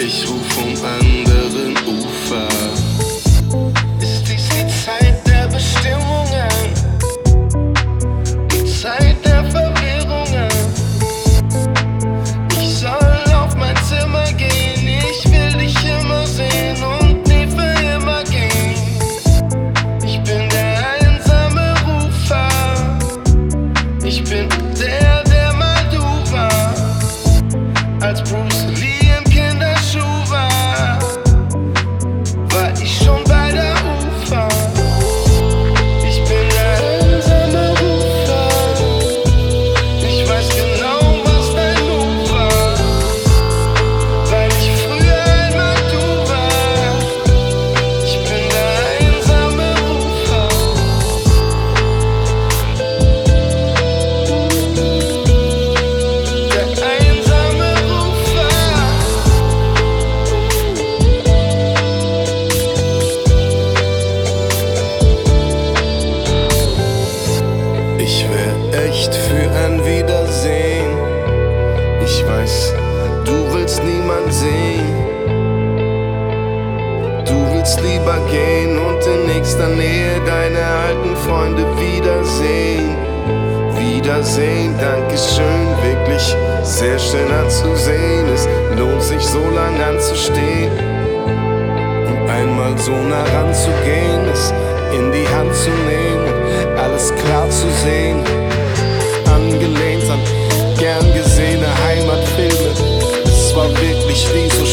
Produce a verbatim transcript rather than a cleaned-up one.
Ich ruf vom anderen Ufer. Ist dies die Zeit der Bestimmungen? Die Zeit der Verwirrungen? Ich soll auf mein Zimmer gehen, ich will dich immer sehen und nie für immer gehen. Ich bin der einsame Rufer, ich bin der, der mal du war, als Bruce Lee im Kinderschuh war, war ich schon bei der Ufer. Ich bin der einsame Rufer, ich weiß genau, was dein Move war, weil ich früher einmal du war. Ich bin der einsame Rufer. Der einsame Rufer. Ich wär echt für ein Wiedersehen. Ich weiß, du willst niemand sehen. Du willst lieber gehen und in nächster Nähe deine alten Freunde wiedersehen. Wiedersehen, Dankeschön, wirklich sehr schön anzusehen. Es lohnt sich so lang anzustehen und einmal so nah ranzugehen, es in die Hand zu nehmen, alles klar zu sehen. Angelehnt an gern gesehene Heimatfilme, es war wirklich wie so